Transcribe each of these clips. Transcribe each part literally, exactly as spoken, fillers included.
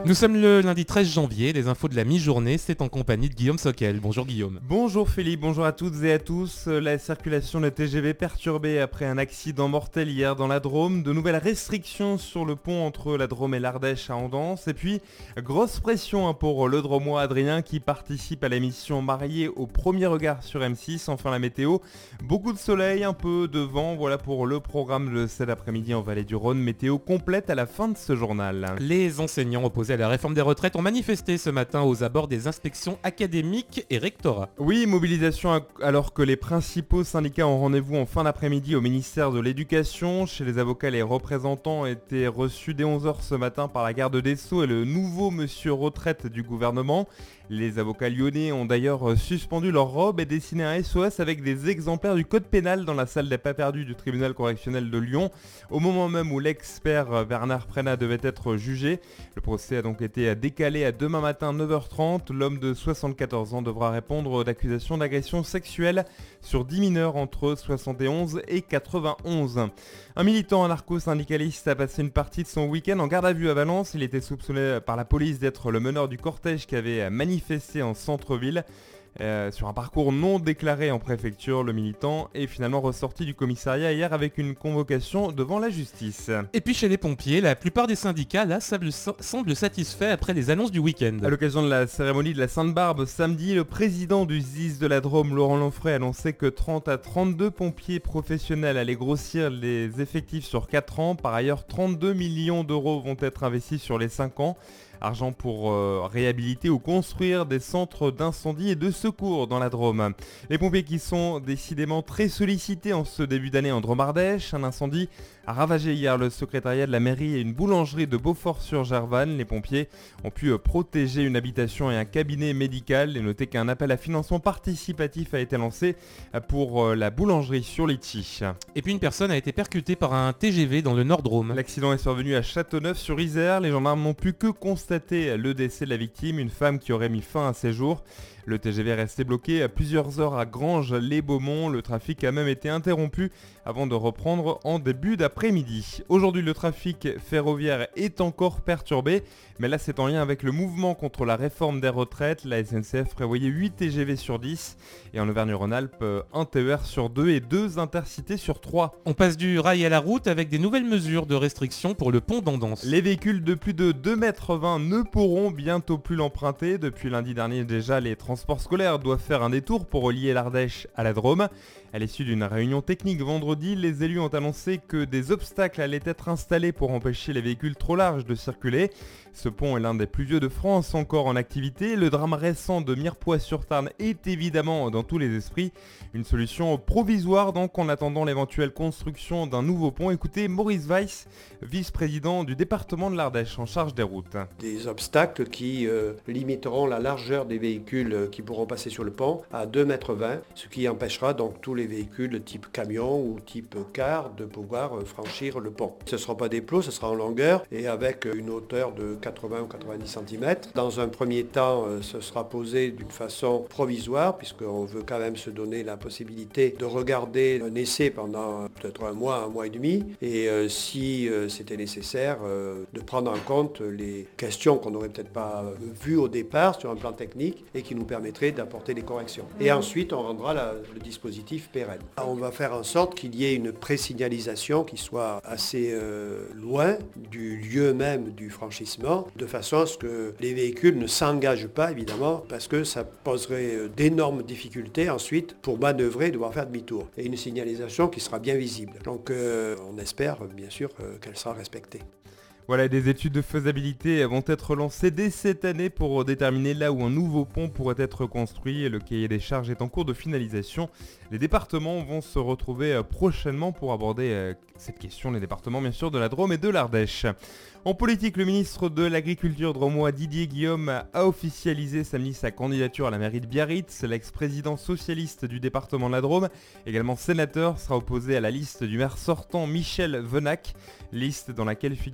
Nous sommes le lundi treize janvier, les infos de la mi-journée, c'est en compagnie de Guillaume Soquel. Bonjour Guillaume. Bonjour Philippe, bonjour à toutes et à tous. La circulation de T G V perturbée après un accident mortel hier dans la Drôme. De nouvelles restrictions sur le pont entre la Drôme et l'Ardèche à Andance. Et puis, grosse pression pour le Dromois Adrien qui participe à l'émission Marié au premier regard sur M six. Enfin la météo, beaucoup de soleil, un peu de vent. Voilà pour le programme de cet après-midi en Vallée du Rhône. Météo complète à la fin de ce journal. Les enseignants opposés à la réforme des retraites ont manifesté ce matin aux abords des inspections académiques et rectorats. Oui, mobilisation alors que les principaux syndicats ont rendez-vous en fin d'après-midi au ministère de l'Éducation. Chez les avocats, les représentants étaient reçus dès onze heures ce matin par la garde des Sceaux et le nouveau monsieur retraite du gouvernement. Les avocats lyonnais ont d'ailleurs suspendu leur robe et dessiné un S O S avec des exemplaires du code pénal dans la salle des pas perdus du tribunal correctionnel de Lyon, au moment même où l'expert Bernard Prénat devait être jugé. Le procès a donc été décalé à demain matin neuf heures trente. L'homme de soixante-quatorze ans devra répondre d'accusations d'agression sexuelle sur dix mineurs entre soixante et onze et quatre-vingt-onze. Un militant anarcho-syndicaliste a passé une partie de son week-end en garde à vue à Valence. Il était soupçonné par la police d'être le meneur du cortège qui avait manifesté en centre-ville. Euh, sur un parcours non déclaré en préfecture, le militant est finalement ressorti du commissariat hier avec une convocation devant la justice. Et puis chez les pompiers, la plupart des syndicats là semblent satisfaits après les annonces du week-end. À l'occasion de la cérémonie de la Sainte-Barbe samedi, le président du S D I S de la Drôme, Laurent Lanfray, annonçait que trente à trente-deux pompiers professionnels allaient grossir les effectifs sur quatre ans. Par ailleurs, trente-deux millions d'euros vont être investis sur les cinq ans. Argent pour euh, réhabiliter ou construire des centres d'incendie et de secours dans la Drôme. Les pompiers qui sont décidément très sollicités en ce début d'année en Drôme-Ardèche. Un incendie a ravagé hier le secrétariat de la mairie et une boulangerie de Beaufort-sur-Gervanne. Les pompiers ont pu euh, protéger une habitation et un cabinet médical. Et notez qu'un appel à financement participatif a été lancé pour euh, la boulangerie sur Litchi. Et puis une personne a été percutée par un T G V dans le Nord-Drôme. L'accident est survenu à Châteauneuf-sur-Isère. Les gendarmes n'ont pu que constater le décès de la victime, une femme qui aurait mis fin à ses jours. Le T G V est resté bloqué à plusieurs heures à Granges-les-Beaumont. Le trafic a même été interrompu avant de reprendre en début d'après-midi. Aujourd'hui, le trafic ferroviaire est encore perturbé, mais là c'est en lien avec le mouvement contre la réforme des retraites. La S N C F prévoyait huit T G V sur dix et en Auvergne-Rhône-Alpes, un T E R sur deux et deux intercités sur trois. On passe du rail à la route avec des nouvelles mesures de restriction pour le pont d'Andance. Les véhicules de plus de deux mètres vingt ne pourront bientôt plus l'emprunter. Depuis lundi dernier déjà, les transports scolaires doivent faire un détour pour relier l'Ardèche à la Drôme. À l'issue d'une réunion technique vendredi, les élus ont annoncé que des obstacles allaient être installés pour empêcher les véhicules trop larges de circuler. Ce pont est l'un des plus vieux de France, encore en activité. Le drame récent de Mirepoix-sur-Tarn est évidemment dans tous les esprits. Une solution provisoire donc en attendant l'éventuelle construction d'un nouveau pont. Écoutez Maurice Weiss, vice-président du département de l'Ardèche en charge des routes. Des obstacles qui euh, limiteront la largeur des véhicules qui pourront passer sur le pont à deux mètres vingt, ce qui empêchera donc tous les véhicules type camion ou type car de pouvoir euh, franchir le pont. Ce ne sera pas des plots, ce sera en longueur et avec une hauteur de quatre-vingts ou quatre-vingt-dix centimètres. Dans un premier temps, euh, ce sera posé d'une façon provisoire puisqu'on veut quand même se donner la possibilité de regarder un essai pendant peut-être un mois, un mois et demi et euh, si euh, c'était nécessaire euh, de prendre en compte les questions qu'on n'aurait peut-être pas vues au départ sur un plan technique et qui nous permettraient d'apporter des corrections. Et ensuite, on rendra la, le dispositif pérenne. On va faire en sorte qu'il y ait une pré-signalisation qui soit assez euh, loin du lieu même du franchissement, de façon à ce que les véhicules ne s'engagent pas, évidemment, parce que ça poserait euh, d'énormes difficultés ensuite pour manœuvrer et devoir faire demi-tour. Et une signalisation qui sera bien visible. Donc euh, on espère, bien sûr, euh, qu'elle sera respectée. Voilà, des études de faisabilité vont être lancées dès cette année pour déterminer là où un nouveau pont pourrait être construit. Le cahier des charges est en cours de finalisation. Les départements vont se retrouver prochainement pour aborder cette question, les départements bien sûr de la Drôme et de l'Ardèche. En politique, le ministre de l'Agriculture drômois Didier Guillaume a officialisé samedi sa candidature à la mairie de Biarritz. L'ex-président socialiste du département de la Drôme, également sénateur, sera opposé à la liste du maire sortant Michel Venac, liste dans laquelle figure Jean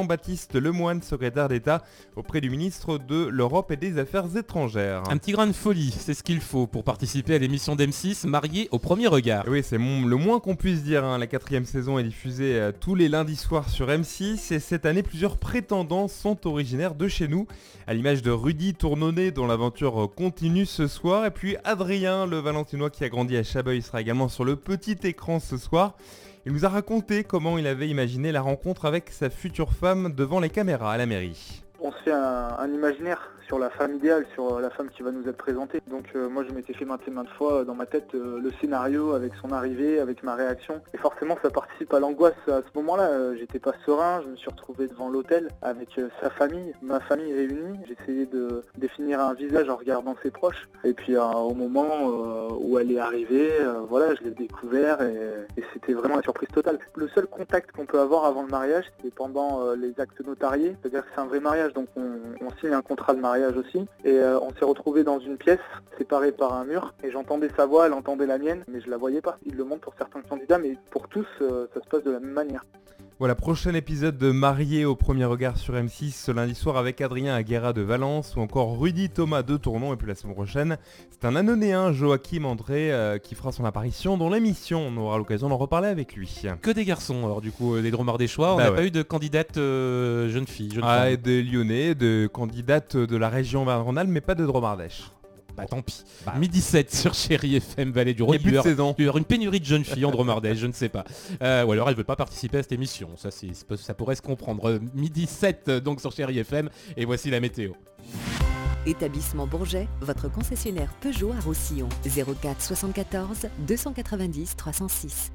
Jean-Baptiste Lemoyne, secrétaire d'État auprès du ministre de l'Europe et des Affaires étrangères. Un petit grain de folie, c'est ce qu'il faut pour participer à l'émission d'M six Marié au premier regard. Oui, c'est mon- le moins qu'on puisse dire, hein. La quatrième saison est diffusée euh, tous les lundis soirs sur M six et cette année plusieurs prétendants sont originaires de chez nous, à l'image de Rudy Tournonnet dont l'aventure euh, continue ce soir, et puis Adrien, le Valentinois qui a grandi à Chabeuil, sera également sur le petit écran ce soir. Il nous a raconté comment il avait imaginé la rencontre avec sa future femme devant les caméras à la mairie. On se fait un, un imaginaire sur la femme idéale, sur la femme qui va nous être présentée. Donc euh, moi je m'étais fait maintes et maintes fois dans ma tête euh, le scénario avec son arrivée, avec ma réaction. Et forcément ça participe à l'angoisse à ce moment-là. Euh, j'étais pas serein, je me suis retrouvé devant l'hôtel avec euh, sa famille, ma famille réunie. J'essayais de définir un visage en regardant ses proches. Et puis euh, au moment euh, où elle est arrivée, euh, voilà, je l'ai découvert et, et c'était vraiment une surprise totale. Le seul contact qu'on peut avoir avant le mariage, c'est pendant euh, les actes notariés. C'est-à-dire que c'est un vrai mariage, donc on, on signe un contrat de mariage aussi, et euh, on s'est retrouvés dans une pièce séparée par un mur, et j'entendais sa voix, elle entendait la mienne, mais je la voyais pas. Il le montre pour certains candidats, mais pour tous, euh, ça se passe de la même manière. Voilà, prochain épisode de Marié au premier regard sur M six ce lundi soir avec Adrien Aguera de Valence ou encore Rudy Thomas de Tournon. Et puis la semaine prochaine, c'est un Annonéen, Joachim André, euh, qui fera son apparition dans l'émission. On aura l'occasion d'en reparler avec lui. Que des garçons, alors du coup, euh, les Dromars des Choix, on Bah n'a ouais. pas eu de candidate euh, jeune fille. Jeune Ah, femme. et des Lyonnais, de candidates de la région Auvergne-Rhône-Alpes, mais pas de Dromardèche. Bah tant pis. Bah. Midi sept sur Chéri F M Vallée du Rhône. Il y a plus de saison. Il y aura une pénurie de jeunes filles en Dromardèche, je ne sais pas. Euh, ou alors elle ne veut pas participer à cette émission. Ça, c'est- c'est- ça pourrait se comprendre. Euh, Midi sept euh, donc sur Chéri F M. Et voici la météo. Établissement Bourget, votre concessionnaire Peugeot à Roussillon. zéro quatre soixante-quatorze deux cent quatre-vingt-dix trois cent six.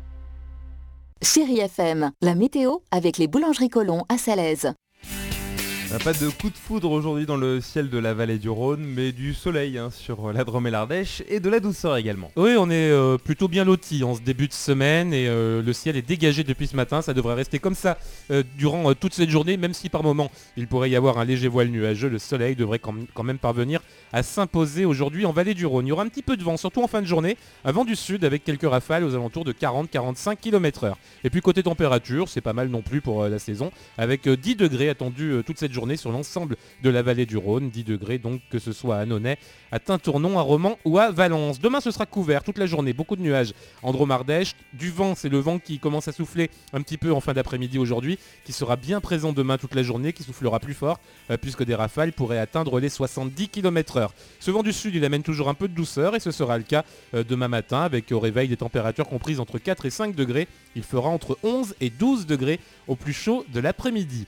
Chéri F M, la météo avec les boulangeries Colomb à Salaise. On n'a pas de coup de foudre aujourd'hui dans le ciel de la vallée du Rhône, mais du soleil hein, sur la Drôme et l'Ardèche et de la douceur également. Oui, on est euh, plutôt bien lotis en ce début de semaine et euh, le ciel est dégagé depuis ce matin. Ça devrait rester comme ça euh, durant euh, toute cette journée, même si par moment il pourrait y avoir un léger voile nuageux. Le soleil devrait quand même, quand même parvenir à s'imposer aujourd'hui en vallée du Rhône. Il y aura un petit peu de vent, surtout en fin de journée, un vent du sud avec quelques rafales aux alentours de quarante à quarante-cinq kilomètres heure. Et puis côté température, c'est pas mal non plus pour euh, la saison, avec euh, dix degrés attendus euh, toute cette journée sur l'ensemble de la vallée du Rhône. dix degrés donc que ce soit à Annonay, à Tintournon, à Romans ou à Valence. Demain ce sera couvert toute la journée, beaucoup de nuages en Dromardèche. Du vent, c'est le vent qui commence à souffler un petit peu en fin d'après-midi aujourd'hui, qui sera bien présent demain toute la journée, qui soufflera plus fort euh, puisque des rafales pourraient atteindre les soixante-dix kilomètres heure. Ce vent du sud, il amène toujours un peu de douceur et ce sera le cas euh, demain matin avec au réveil des températures comprises entre quatre et cinq degrés. Il fera entre onze et douze degrés au plus chaud de l'après-midi.